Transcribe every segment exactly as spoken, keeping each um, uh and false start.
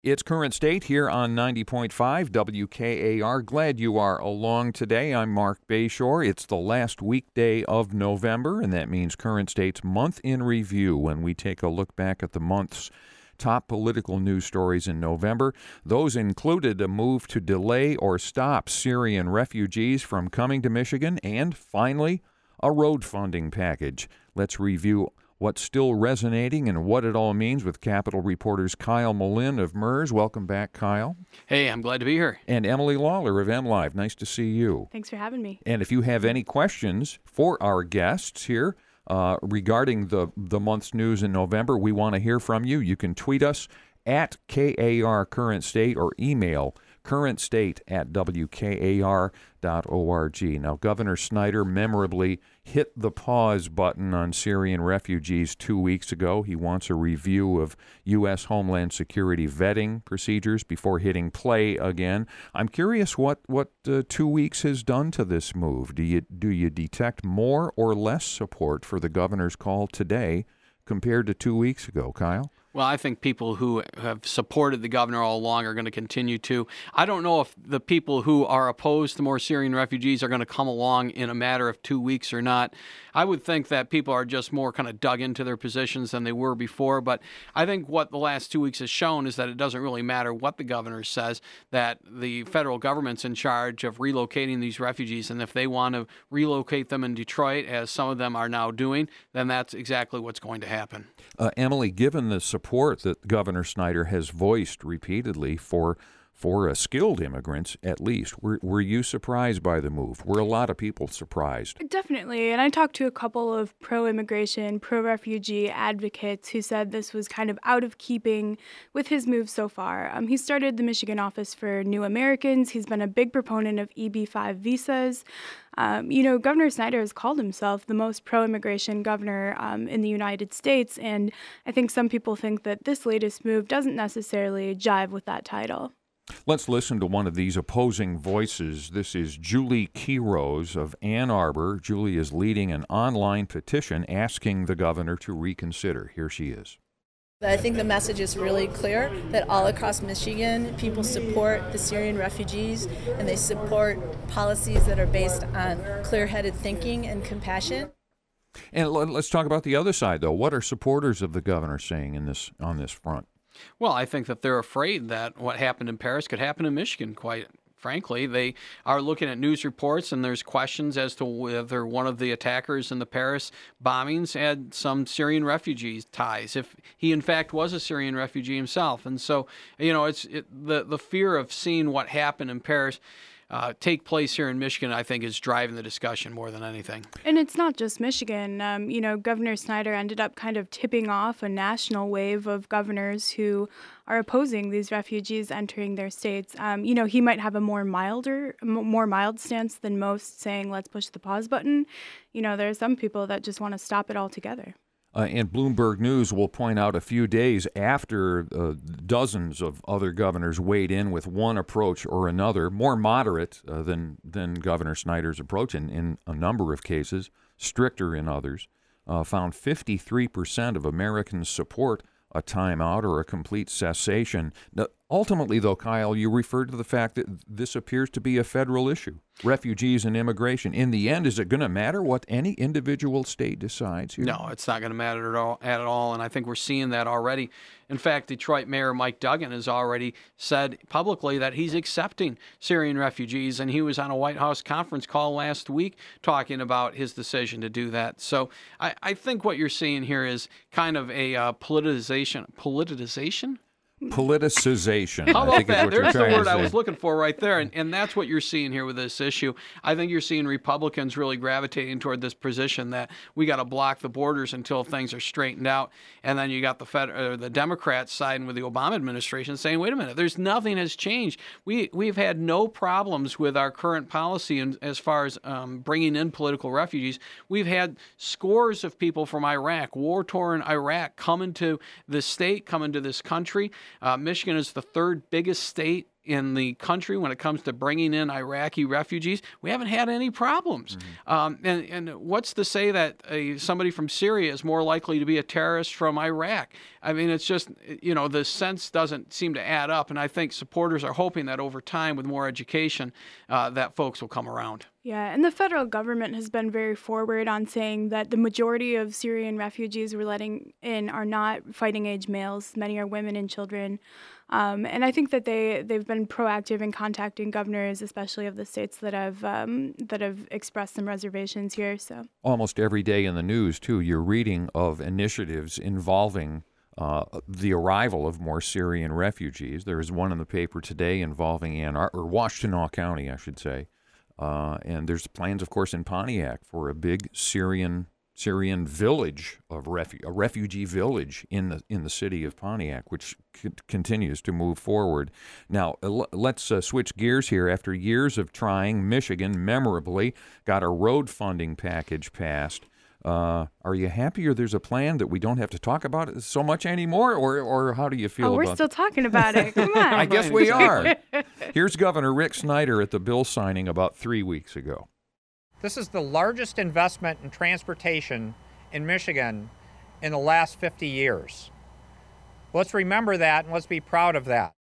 It's Current State here on ninety point five W K A R. Glad you are along today. I'm Mark Bayshore. It's the last weekday of November, and that means Current State's Month in Review when we take a look back at the month's top political news stories in November. Those included a move to delay or stop Syrian refugees from coming to Michigan, and finally, a road funding package. Let's review what's still resonating and what it all means with Capitol reporters Kyle Malin of M E R S. Welcome back, Kyle. Hey, I'm glad to be here. And Emily Lawler of MLive. Nice to see you. Thanks for having me. And if you have any questions for our guests here uh, regarding the, the month's news in November, we want to hear from you. You can tweet us at K A R Current State or email currentstate at W K A R dot org. Now, Governor Snyder memorably hit the pause button on Syrian refugees two weeks ago. He wants a review of U S. Homeland Security vetting procedures before hitting play again. I'm curious what, what uh, two weeks has done to this move. Do you, do you detect more or less support for the governor's call today compared to two weeks ago, Kyle? Well, I think people who have supported the governor all along are going to continue to. I don't know if the people who are opposed to more Syrian refugees are going to come along in a matter of two weeks or not. I would think that people are just more kind of dug into their positions than they were before. But I think what the last two weeks has shown is that it doesn't really matter what the governor says, that the federal government's in charge of relocating these refugees. And if they want to relocate them in Detroit, as some of them are now doing, then that's exactly what's going to happen. Uh, Emily, given the support that Governor Snyder has voiced repeatedly for for uh, skilled immigrants, at least, were, were you surprised by the move? Were a lot of people surprised? Definitely. And I talked to a couple of pro-immigration, pro-refugee advocates who said this was kind of out of keeping with his move so far. Um, he started the Michigan Office for New Americans. He's been a big proponent of E B five visas. Um, you know, Governor Snyder has called himself the most pro-immigration governor um, in the United States, and I think some people think that this latest move doesn't necessarily jive with that title. Let's listen to one of these opposing voices. This is Julie Keyrose of Ann Arbor. Julie is leading an online petition asking the governor to reconsider. Here she is. I think the message is really clear that all across Michigan, people support the Syrian refugees and they support policies that are based on clear-headed thinking and compassion. And let's talk about the other side, though. What are supporters of the governor saying in this on this front? Well, I think that they're afraid that what happened in Paris could happen in Michigan, quite frankly. They are looking at news reports, and there's questions as to whether one of the attackers in the Paris bombings had some Syrian refugee ties, if he, in fact, was a Syrian refugee himself. And so, you know, it's it, the, the fear of seeing what happened in Paris Uh, take place here in Michigan, I think, is driving the discussion more than anything. And it's not just Michigan. Um, you know, Governor Snyder ended up kind of tipping off a national wave of governors who are opposing these refugees entering their states. Um, you know, he might have a more milder, m- more mild stance than most, saying, let's push the pause button. You know, there are some people that just want to stop it altogether. Uh, and Bloomberg News will point out a few days after uh, dozens of other governors weighed in with one approach or another, more moderate uh, than than Governor Snyder's approach in, in a number of cases, stricter in others, uh, found fifty-three percent of Americans support a timeout or a complete cessation. Now, ultimately, though, Kyle, you referred to the fact that this appears to be a federal issue, refugees and immigration. In the end, is it going to matter what any individual state decides here? No, it's not going to matter at all, at all, and I think we're seeing that already. In fact, Detroit Mayor Mike Duggan has already said publicly that he's accepting Syrian refugees, and he was on a White House conference call last week talking about his decision to do that. So I, I think what you're seeing here is kind of a uh, politicization. Politicization? Politicization. How I about think is that? what you're There's the trying to word I say. was looking for right there. And, and that's what you're seeing here with this issue. I think you're seeing Republicans really gravitating toward this position that we got to block the borders until things are straightened out. And then you got the Fed, or the Democrats siding with the Obama administration saying, wait a minute, there's nothing has changed. We, we've had no problems with our current policy in, as far as um, bringing in political refugees. We've had scores of people from Iraq, war-torn Iraq, come into this state, come into this country. Uh, Michigan is the third biggest state in the country when it comes to bringing in Iraqi refugees. We haven't had any problems. Mm-hmm. Um, and, and what's to say that a, somebody from Syria is more likely to be a terrorist from Iraq? I mean, it's just, you know, the sense doesn't seem to add up. And I think supporters are hoping that over time, with more education, uh, that folks will come around. Yeah, and the federal government has been very forward on saying that the majority of Syrian refugees we're letting in are not fighting-age males. Many are women and children. Um, and I think that they, they've been proactive in contacting governors, especially of the states that have um, that have expressed some reservations here. So almost every day in the news, too, you're reading of initiatives involving Uh, the arrival of more Syrian refugees. There is one in the paper today involving Ann Ar- or Washtenaw County, I should say. Uh, and there's plans, of course, in Pontiac for a big Syrian Syrian village of refu- a refugee village in the in the city of Pontiac, which c- continues to move forward. Now, uh, let's uh, switch gears here. After years of trying, Michigan memorably got a road funding package passed. Uh, are you happier there's a plan that we don't have to talk about it so much anymore, or or how do you feel oh, about we're still it? talking about it. Come on. I guess we are. Here's Governor Rick Snyder at the bill signing about three weeks ago. This is the largest investment in transportation in Michigan in the last fifty years. Let's remember that and let's be proud of that.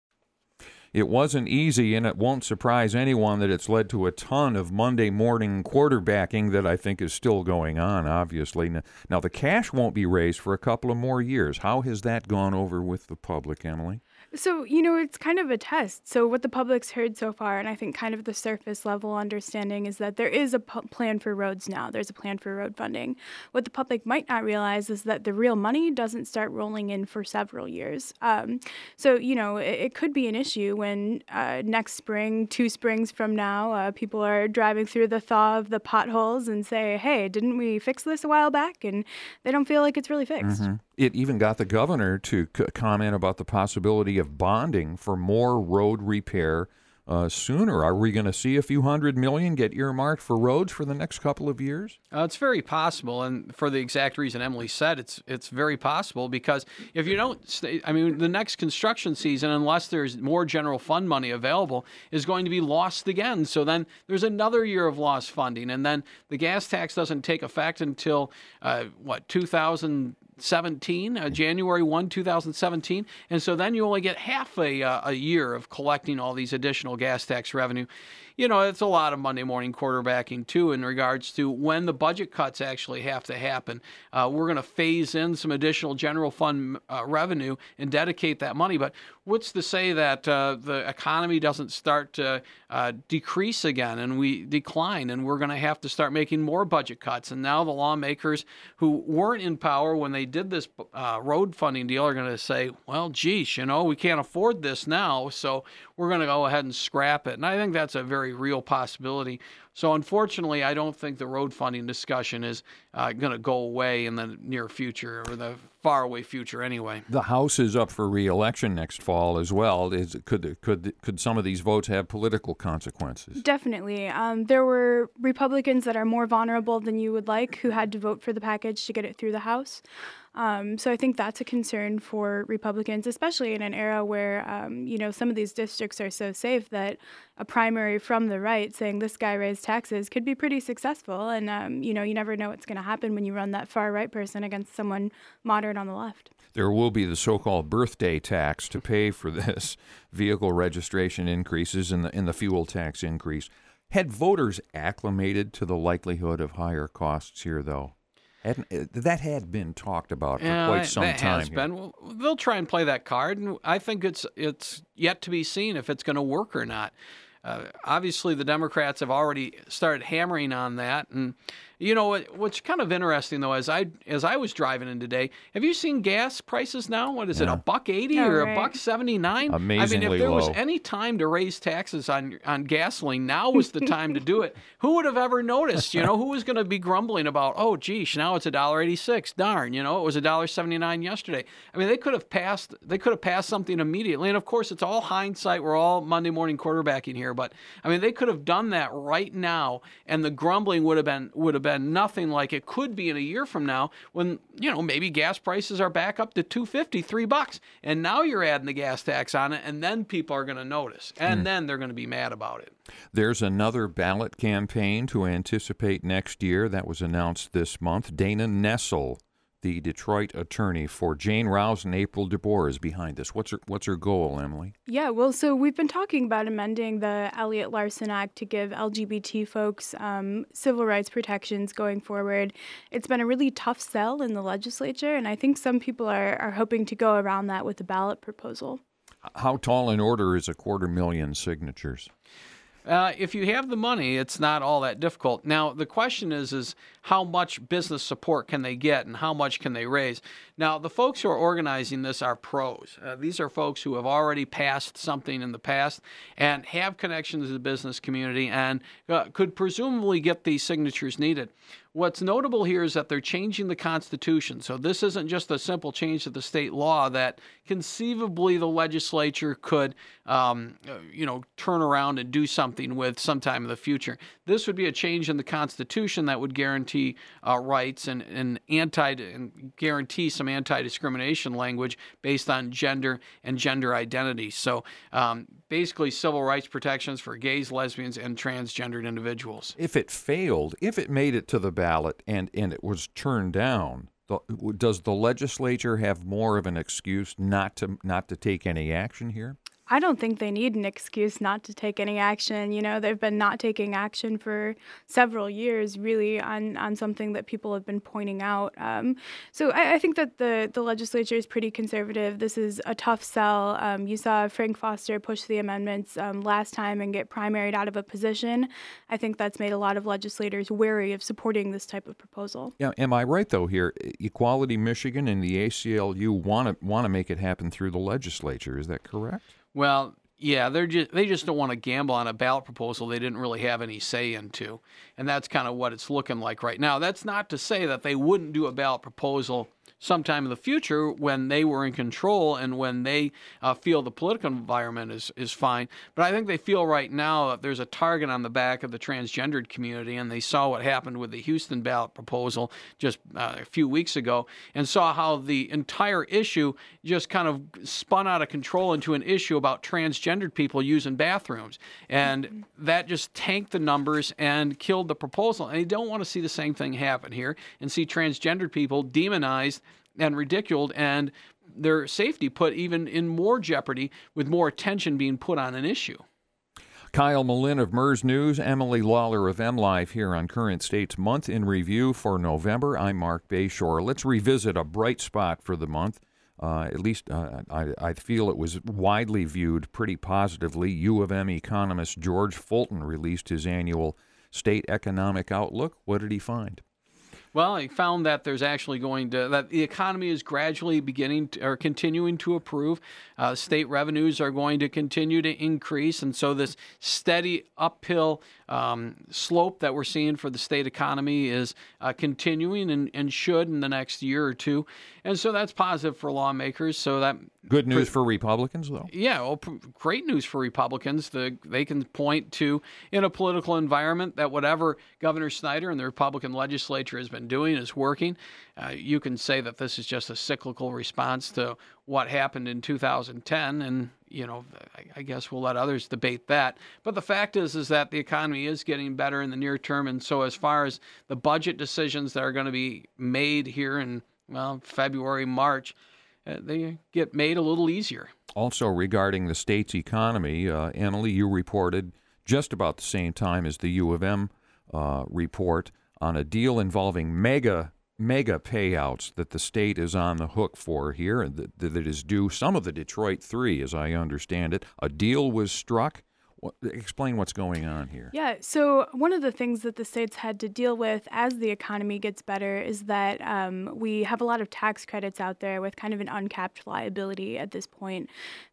It wasn't easy, and it won't surprise anyone that it's led to a ton of Monday morning quarterbacking that I think is still going on, obviously. Now, the cash won't be raised for a couple of more years. How has that gone over with the public, Emily? So, you know, it's kind of a test. So what the public's heard so far, and I think kind of the surface level understanding, is that there is a p- plan for roads now. There's a plan for road funding. What the public might not realize is that the real money doesn't start rolling in for several years. Um, so, you know, it, it could be an issue when uh, next spring, two springs from now, uh, people are driving through the thaw of the potholes and say, hey, didn't we fix this a while back? And they don't feel like it's really fixed. Mm-hmm. It even got the governor to c- comment about the possibility of bonding for more road repair uh, sooner. Are we going to see a few hundred million get earmarked for roads for the next couple of years? Uh, it's very possible, and for the exact reason Emily said, it's it's very possible, because if you don't, stay, I mean, the next construction season, unless there's more general fund money available, is going to be lost again. So then there's another year of lost funding, and then the gas tax doesn't take effect until, uh, what, two thousand seventeen, uh, January first, two thousand seventeen. And so then you only get half a, uh, a year of collecting all these additional gas tax revenue. You know, it's a lot of Monday morning quarterbacking, too, in regards to when the budget cuts actually have to happen. Uh, we're going to phase in some additional general fund uh, revenue and dedicate that money. But what's to say that uh, the economy doesn't start to uh, decrease again and we decline, and we're going to have to start making more budget cuts? And now the lawmakers who weren't in power when they did this uh, road funding deal are going to say, well, geez, you know, we can't afford this now, so we're going to go ahead and scrap it. And I think that's a very real possibility. So unfortunately, I don't think the road funding discussion is uh, going to go away in the near future, or the faraway future anyway. The House is up for re-election next fall as well. Is could could could some of these votes have political consequences? Definitely. Um, there were Republicans that are more vulnerable than you would like who had to vote for the package to get it through the House. Um, so I think that's a concern for Republicans, especially in an era where, um, you know, some of these districts are so safe that a primary from the right saying this guy raised taxes could be pretty successful. And, um, you know, you never know what's going to happen when you run that far right person against someone moderate on the left. There will be the so-called birthday tax to pay for this, vehicle registration increases and the, and the fuel tax increase. Had voters acclimated to the likelihood of higher costs here, though? Hadn't, that had been talked about for yeah, quite some that time. Has here. been. Well, they'll try and play that card, and I think it's it's yet to be seen if it's going to work or not. Uh, obviously, the Democrats have already started hammering on that, and you know what, what's kind of interesting though, as I as I was driving in today, have you seen gas prices now? What is it, Yeah. a buck eighty Yeah, or right. a buck seventy nine? Amazingly I mean, if there was low. any time to raise taxes on on gasoline, now was the time to do it. Who would have ever noticed? You know, who was going to be grumbling about, oh, geez, now it's a dollar eighty six? Darn, you know, it was a dollar seventy nine yesterday. I mean, they could have passed. They could have passed something immediately, and of course, it's all hindsight. We're all Monday morning quarterbacking here, but I mean, they could have done that right now, and the grumbling would have been would have been. been nothing like it could be in a year from now when, you know, maybe gas prices are back up to two fifty, three bucks. And now you're adding the gas tax on it, and then people are going to notice. And mm. then they're going to be mad about it. There's another ballot campaign to anticipate next year that was announced this month. Dana Nessel, the Detroit attorney for Jane Rouse and April DeBoer, is behind this. What's her What's her goal, Emily? Yeah, well, so we've been talking about amending the Elliott Larson Act to give L G B T folks um, civil rights protections going forward. It's been a really tough sell in the legislature, and I think some people are, are hoping to go around that with the ballot proposal. How tall an order is a quarter million signatures? Uh, if you have the money, it's not all that difficult. Now, the question is, is how much business support can they get and how much can they raise? Now, the folks who are organizing this are pros. Uh, these are folks who have already passed something in the past and have connections to the business community and uh, could presumably get the signatures needed. What's notable here is that they're changing the Constitution. So this isn't just a simple change to the state law that conceivably the legislature could, um, you know, turn around and do something with sometime in the future. This would be a change in the Constitution that would guarantee uh, rights and, and anti and guarantee some anti-discrimination language based on gender and gender identity. So um, basically civil rights protections for gays, lesbians, and transgendered individuals. If it failed, if it made it to the ballot and, and it was turned down, the, does the legislature have more of an excuse not to not to take any action here? I don't think they need an excuse not to take any action. You know, they've been not taking action for several years, really, on, on something that people have been pointing out. Um, so I, I think that the, the legislature is pretty conservative. This is a tough sell. Um, you saw Frank Foster push the amendments um, last time and get primaried out of a position. I think that's made a lot of legislators wary of supporting this type of proposal. Yeah, am I right, though, here? Equality Michigan and the A C L U want to want to make it happen through the legislature. Is that correct? Well, yeah, they're just they just don't want to gamble on a ballot proposal they didn't really have any say into, and that's kind of what it's looking like right now. That's not to say that they wouldn't do a ballot proposal sometime in the future when they were in control and when they uh, feel the political environment is, is fine. But I think they feel right now that there's a target on the back of the transgendered community, and they saw what happened with the Houston ballot proposal just uh, a few weeks ago and saw how the entire issue just kind of spun out of control into an issue about transgendered people using bathrooms. And mm-hmm. that just tanked the numbers and killed the proposal. And they don't want to see the same thing happen here and see transgendered people demonized and ridiculed and their safety put even in more jeopardy with more attention being put on an issue. Kyle Malin of MERS News, Emily Lawler of MLive here on Current State's Month in Review for November. I'm Mark Bayshore. Let's revisit a bright spot for the month. Uh, at least uh, I, I feel it was widely viewed pretty positively. U of M economist George Fulton released his annual State Economic Outlook. What did he find? Well, I found that there's actually going to, that the economy is gradually beginning to, or continuing to improve. Uh, state revenues are going to continue to increase. And so this steady uphill um, slope that we're seeing for the state economy is uh, continuing and, and should in the next year or two. And so that's positive for lawmakers. So that good news for Republicans, though. Yeah, well, great news for Republicans. The, they can point to, in a political environment, that whatever Governor Snyder and the Republican legislature has been doing is working. Uh, you can say that this is just a cyclical response to what happened in two thousand ten, and you know, I, I guess we'll let others debate that. But the fact is, is that the economy is getting better in the near term, and so as far as the budget decisions that are going to be made here in well February, March, uh, they get made a little easier. Also, regarding the state's economy, uh, Emily, you reported just about the same time as the U of M uh, report on a deal involving mega mega payouts that the state is on the hook for here, and that, that is due some of the Detroit Three, as I understand it. A deal was struck. What, explain what's going on here. Yeah, so one of the things that the state's had to deal with as the economy gets better is that um, we have a lot of tax credits out there with kind of an uncapped liability at this point.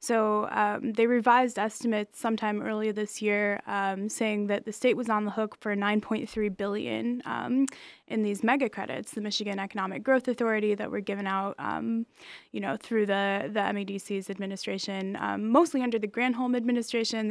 So um, they revised estimates sometime earlier this year um, saying that the state was on the hook for nine point three billion dollars um, in these mega credits, the Michigan Economic Growth Authority, that were given out, um, you know, through the, the M E D C's administration, um, mostly under the Granholm administration. The governor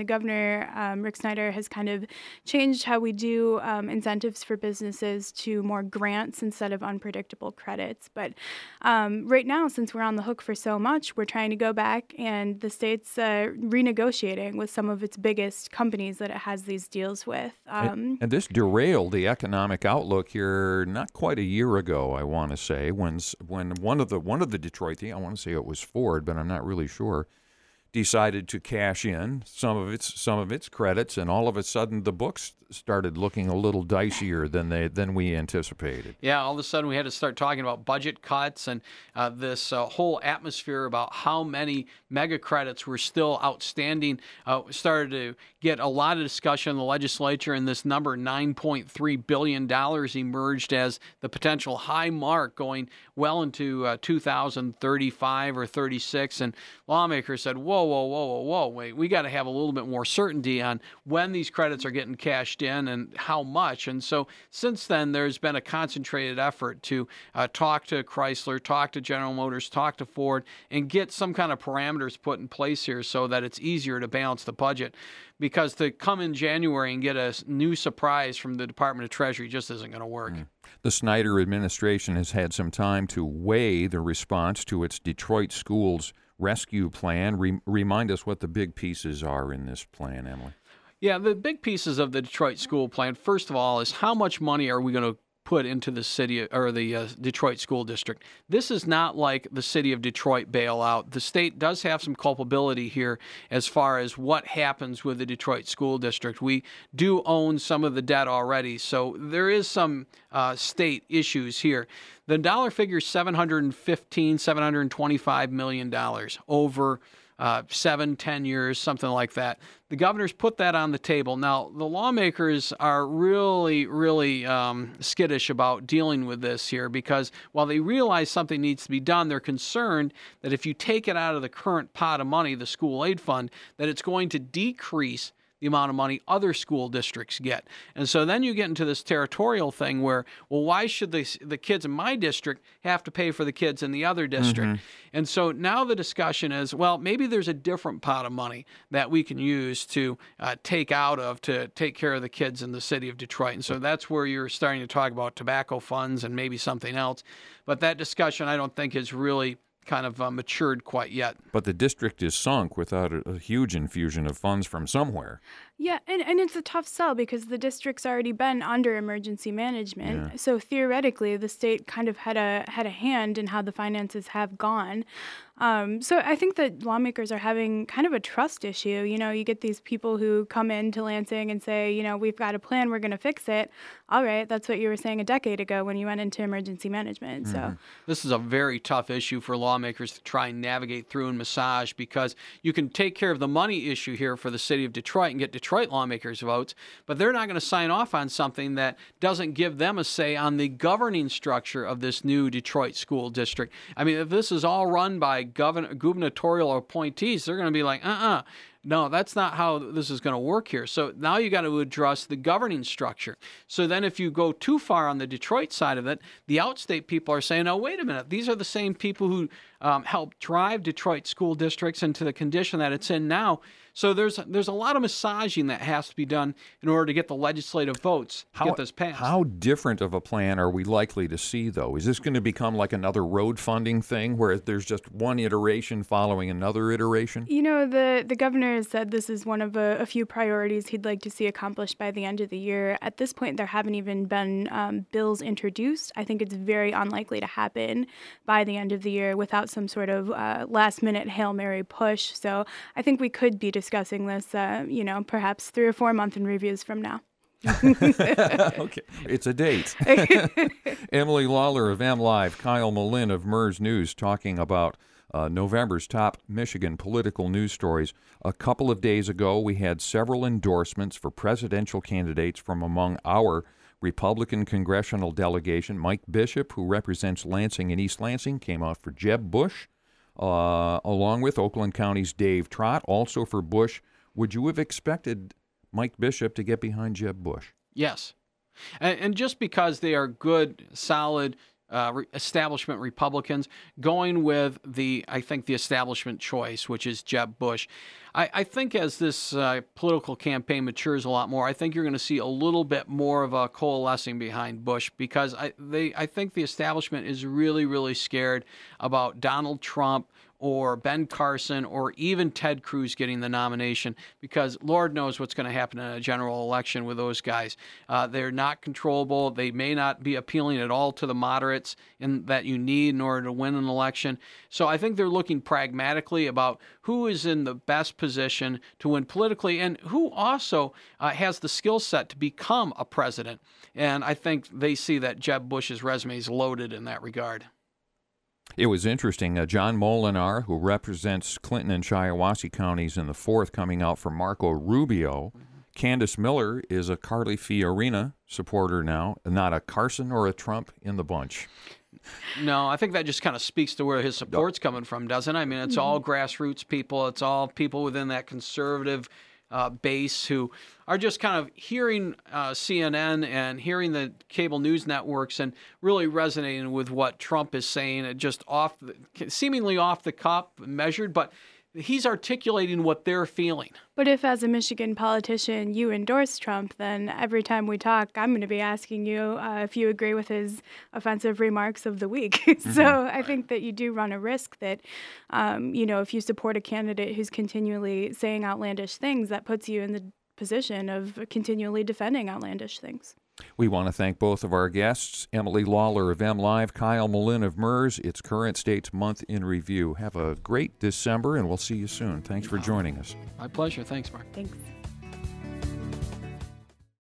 Governor um, Rick Snyder has kind of changed how we do um, incentives for businesses to more grants instead of unpredictable credits. But um, right now, since we're on the hook for so much, we're trying to go back, and the state's uh, renegotiating with some of its biggest companies that it has these deals with. Um, and, and this derailed the economic outlook here not quite a year ago, I want to say, when when one of the one of the Detroit, I want to say it was Ford, but I'm not really sure, decided to cash in some of its some of its credits, and all of a sudden the books started looking a little dicier than they than we anticipated. Yeah, all of a sudden we had to start talking about budget cuts and uh, this uh, whole atmosphere about how many mega credits were still outstanding. Uh, started to get a lot of discussion in the legislature, and this number nine point three billion dollars emerged as the potential high mark going well into uh, two thousand thirty-five or thirty-six. And lawmakers said, whoa, whoa, whoa, whoa, whoa, wait, we got to have a little bit more certainty on when these credits are getting cashed in and how much. And so since then, there's been a concentrated effort to uh, talk to Chrysler, talk to General Motors, talk to Ford, and get some kind of parameters put in place here so that it's easier to balance the budget. Because to come in January and get a new surprise from the Department of Treasury just isn't going to work. Mm. The Snyder administration has had some time to weigh the response to its Detroit schools rescue plan. Re- remind us what the big pieces are in this plan, Emily. Yeah, the big pieces of the Detroit school plan, first of all, is how much money are we going to put into the city or the uh, Detroit school district. This is not like the city of Detroit bailout. The state does have some culpability here as far as what happens with the Detroit school district. We do own some of the debt already, so there is some uh, state issues here. The dollar figure is seven hundred fifteen, seven hundred twenty-five million dollars over Uh, seven, ten years, something like that. The governor's put that on the table. Now, the lawmakers are really, really um, skittish about dealing with this here because while they realize something needs to be done, they're concerned that if you take it out of the current pot of money, the school aid fund, that it's going to decrease the amount of money other school districts get. And so then you get into this territorial thing where, well, why should the, the kids in my district have to pay for the kids in the other district? Mm-hmm. And so now the discussion is, well, maybe there's a different pot of money that we can use to uh, take out of to take care of the kids in the city of Detroit. And so that's where you're starting to talk about tobacco funds and maybe something else. But that discussion, I don't think, is really kind of uh, matured quite yet. But the district is sunk without a, a huge infusion of funds from somewhere. Yeah, and, and it's a tough sell because the district's already been under emergency management. Yeah. So theoretically, the state kind of had a had a hand in how the finances have gone. Um, so I think that lawmakers are having kind of a trust issue. You know, you get these people who come into Lansing and say, you know, we've got a plan, we're going to fix it. All right, that's what you were saying a decade ago when you went into emergency management. Mm-hmm. So this is a very tough issue for lawmakers to try and navigate through and massage because you can take care of the money issue here for the city of Detroit and get Detroit lawmakers votes, but they're not going to sign off on something that doesn't give them a say on the governing structure of this new Detroit school district. I mean, if this is all run by govern- gubernatorial appointees, they're going to be like, uh-uh. No, that's not how this is going to work here. So now you got to address the governing structure. So then if you go too far on the Detroit side of it, the outstate people are saying, oh, wait a minute, these are the same people who um, helped drive Detroit school districts into the condition that it's in now. So there's there's a lot of massaging that has to be done in order to get the legislative votes to how, get this passed. How different of a plan are we likely to see, though? Is this going to become like another road funding thing where there's just one iteration following another iteration? You know, the, the governor has said this is one of a, a few priorities he'd like to see accomplished by the end of the year. At this point, there haven't even been um, bills introduced. I think it's very unlikely to happen by the end of the year without some sort of uh, last-minute Hail Mary push. So I think we could be discussing this, uh, you know, perhaps three or four month in reviews from now. Okay, it's a date. Emily Lawler of MLive, Kyle Malin of MERS News talking about uh, November's top Michigan political news stories. A couple of days ago, we had several endorsements for presidential candidates from among our Republican congressional delegation. Mike Bishop, who represents Lansing and East Lansing, came out for Jeb Bush. Uh, along with Oakland County's Dave Trott, also for Bush. Would you have expected Mike Bishop to get behind Jeb Bush? Yes. And, and just because they are good, solid uh, re- establishment Republicans, going with the, I think, the establishment choice, which is Jeb Bush. I, I think as this uh, political campaign matures a lot more, I think you're going to see a little bit more of a coalescing behind Bush, because I, they, I think the establishment is really, really scared about Donald Trump or Ben Carson or even Ted Cruz getting the nomination, because Lord knows what's going to happen in a general election with those guys. Uh, they're not controllable. They may not be appealing at all to the moderates in, that you need in order to win an election. So I think they're looking pragmatically about who is in the best position to win politically and who also uh, has the skill set to become a president. And I think they see that Jeb Bush's resume is loaded in that regard. It was interesting. Uh, John Molinar, who represents Clinton and Shiawassee counties in the fourth, coming out for Marco Rubio. Mm-hmm. Candace Miller is a Carly Fiorina supporter now, not a Carson or a Trump in the bunch. No, I think that just kind of speaks to where his support's coming from, doesn't it? I mean, it's mm-hmm. all grassroots people. It's all people within that conservative uh, base who are just kind of hearing uh, C N N and hearing the cable news networks and really resonating with what Trump is saying, just off, the, seemingly off the cuff, measured, but he's articulating what they're feeling. But if, as a Michigan politician, you endorse Trump, then every time we talk, I'm going to be asking you uh, if you agree with his offensive remarks of the week. Mm-hmm. So I think that you do run a risk that, um, you know, if you support a candidate who's continually saying outlandish things, that puts you in the position of continually defending outlandish things. We want to thank both of our guests, Emily Lawler of MLive, Kyle Malin of M E R S. It's Current State's Month in Review. Have a great December, and we'll see you soon. Thanks for joining us. My pleasure. Thanks, Mark. Thanks.